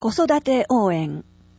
子育て応援。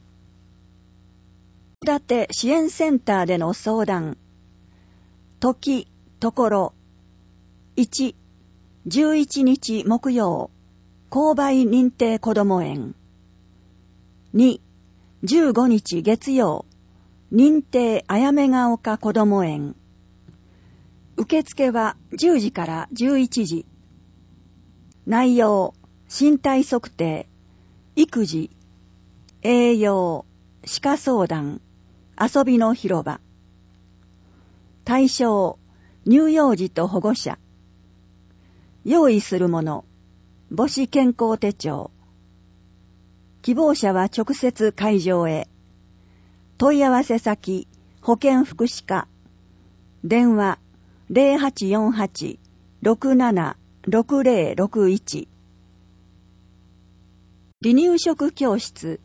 子育て支援センターでの相談。時、ところ。1、11日木曜、購買認定こども園。2、15日月曜、認定あやめが丘こども園。受付は10時から11時。内容、身体測定、育児、栄養、歯科相談、遊びの広場。対象、乳幼児と保護者。用意するもの、母子健康手帳。希望者は直接会場へ。問い合わせ先、保健福祉課。電話、0848-676061。離乳食教室。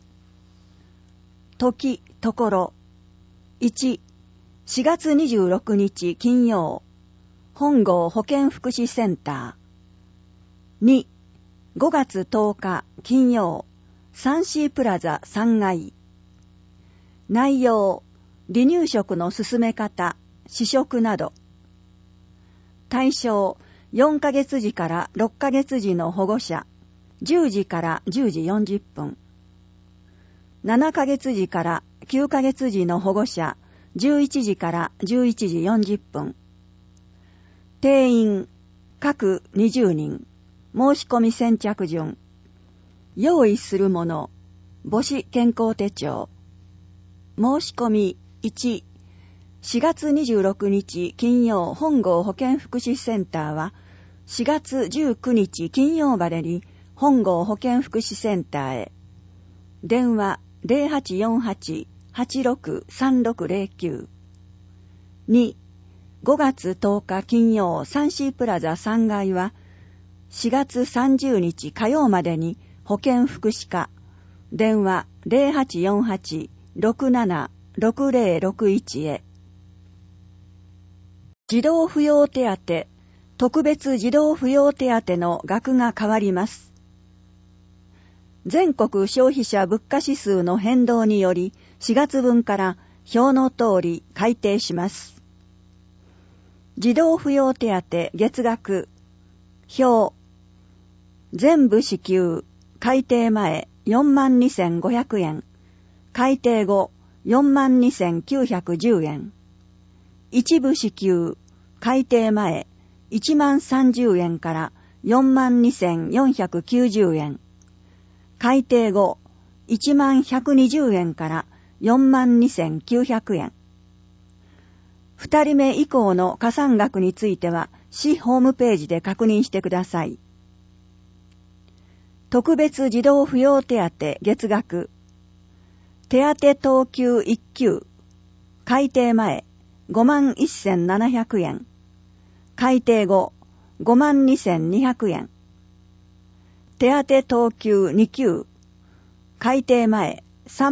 時、ところ。1、4月26日金曜、本郷保健福祉センター。2、5月10日金曜、サンシープラザ3階。内容、離乳食の進め方、試食など。対象、4ヶ月時から6ヶ月時の保護者、10時から10時40分。7ヶ月時から9ヶ月時の保護者、11時から11時40分。定員、各20人。申し込み先着順。用意するもの、母子健康手帳。申し込み1、4月26日金曜本郷保健福祉センターは、4月19日金曜までに本郷保健福祉センターへ。電話0848-863609。2、5月10日金曜サンシープラザ3階は、4月30日火曜までに保健福祉課。電話0848-676061へ。児童扶養手当、特別児童扶養手当の額が変わります。全国消費者物価指数の変動により4月分から表の通り改定します。児童扶養手当月額表全部支給改定前42,500円改定後42,910円一部支給改定前10,030円から42,490円改定後10,120円から42,900円。2人目以降の加算額については市ホームページで確認してください。特別児童扶養手当月額手当等級1級改定前51,700円改定後52,200円手当等級2級改定前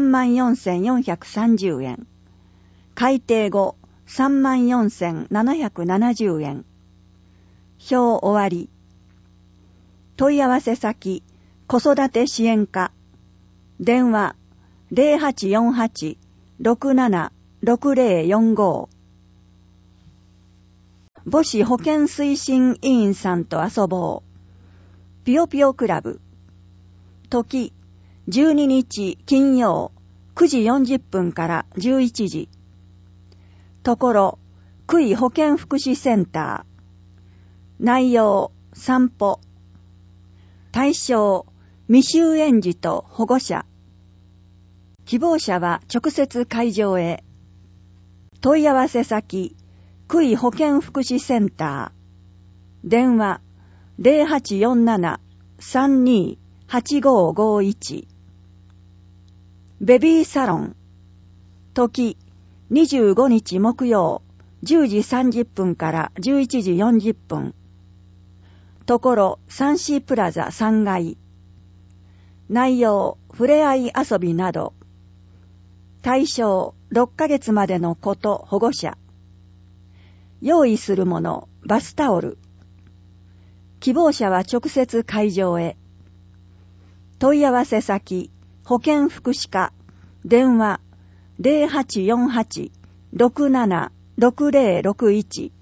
34,430円改定後34,770円表終わり。問い合わせ先子育て支援課電話0848-676045。母子保健推進委員さんと遊ぼう。ぴよぴよクラブ。時、12日金曜、9時40分から11時。ところ、区医保健福祉センター。内容、散歩。対象、未就園児と保護者。希望者は直接会場へ。問い合わせ先、区医保健福祉センター。電話0847-328551。ベビーサロン。時、25日木曜、10時30分から11時40分。ところ、サンシープラザ3階。内容、ふれあい遊びなど。対象、6ヶ月までの子と保護者。用意するもの、バスタオル。希望者は直接会場へ。問い合わせ先、 保健福祉課、電話 0848-676061。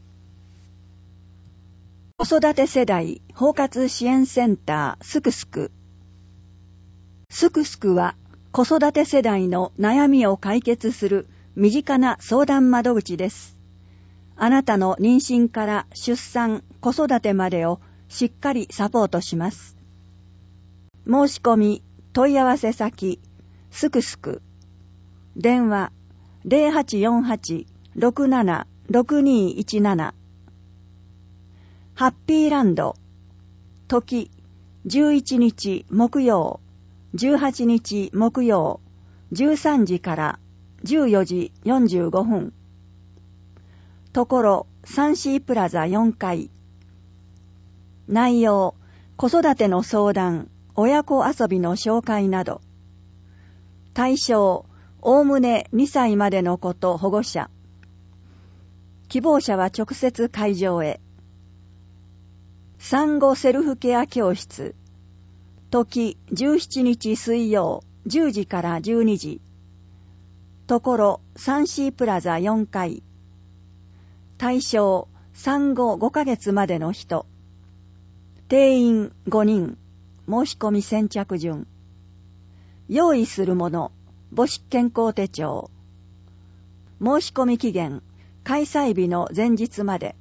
子育て世代包括支援センターすくすく。すくすくは子育て世代の悩みを解決する身近な相談窓口です。あなたの妊娠から出産、子育てまでをしっかりサポートします。申し込み、問い合わせ先、すくすく。電話0848-676217。ハッピーランド。時、11日木曜、18日木曜、13時から14時45分。ところ、サンシープラザ4階。内容、子育ての相談、親子遊びの紹介など。対象、おおむね2歳までの子と保護者。希望者は直接会場へ。産後セルフケア教室。時、17日水曜、10時から12時。ところ、サンシープラザ4階。対象、産後5ヶ月までの人。定員5人。申し込み先着順。用意するもの、母子健康手帳。申し込み期限、開催日の前日まで。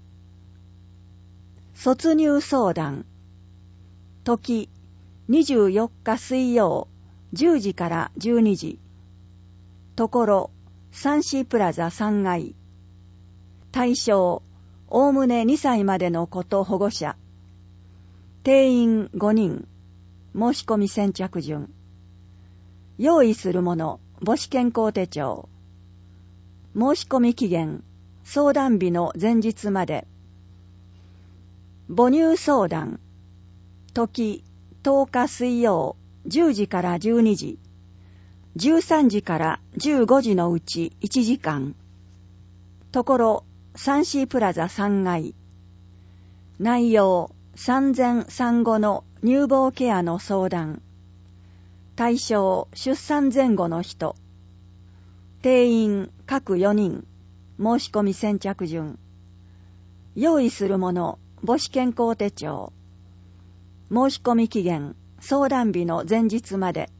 卒入相談。時、24日水曜、10時から12時。ところ、サンシープラザ3階。対象、おおむね2歳までの子と保護者。定員5人。申し込み先着順。用意するもの、母子健康手帳。申し込み期限、相談日の前日まで。母乳相談。時、10日水曜、10時から12時。13時から15時のうち1時間。ところ、サンシープラザ3階。内容、産前産後の乳房ケアの相談。対象、出産前後の人。定員、各4人。申し込み先着順。用意するもの、母子健康手帳。申し込み期限、相談日の前日まで。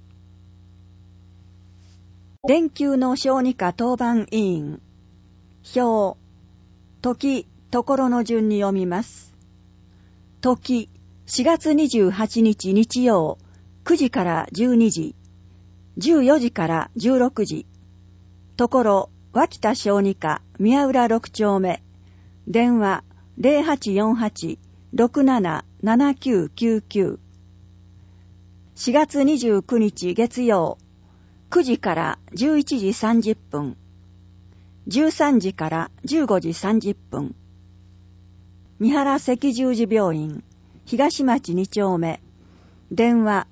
連休の小児科当番委員。表。時、ところの順に読みます。時、4月28日日曜、9時から12時、14時から16時。ところ、脇田小児科、宮浦6丁目。電話、0848-677999。4月29日月曜、9時から11時30分。13時から15時30分。三原赤十字病院、東町2丁目。電話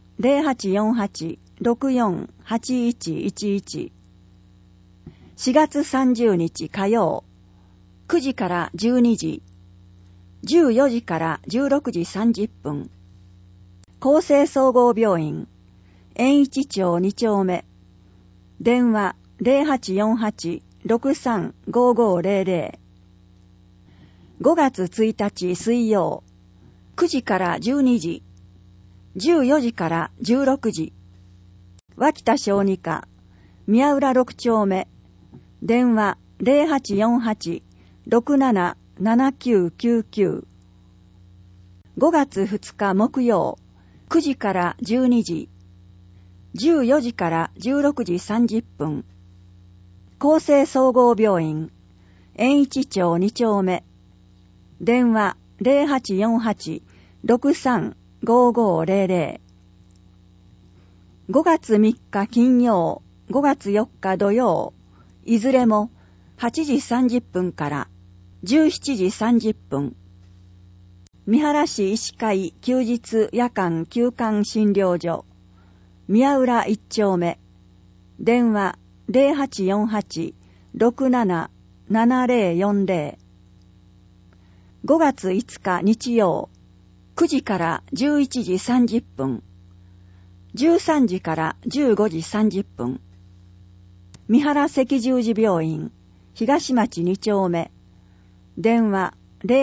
0848-648111。4月30日火曜、9時から12時、14時から16時30分。厚生総合病院、円一町2丁目。電話0848-635500。5月1日水曜、9時から12時、14時から16時。脇田小児科、宮浦6丁目。電話0848-677999。5月2日木曜、9時から12時、14時から16時30分。厚生総合病院、円一町2丁目。電話0848-635500。5月3日金曜、5月4日土曜、いずれも8時30分から17時30分。三原市医師会休日夜間休館診療所、宮浦1丁目。電話0848-677040。5月5日日曜、9時から11時30分。 13時から15時30分。三原赤十字病院、東町2丁目。電話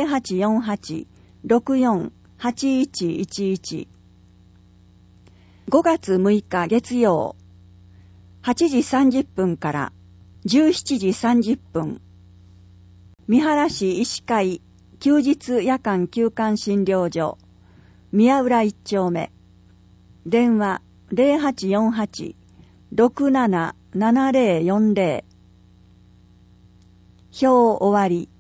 0848-64-8111。5月6日月曜、8時30分から17時30分。三原市医師会休日夜間休館診療所、宮浦1丁目。電話0848-677040。表終わり。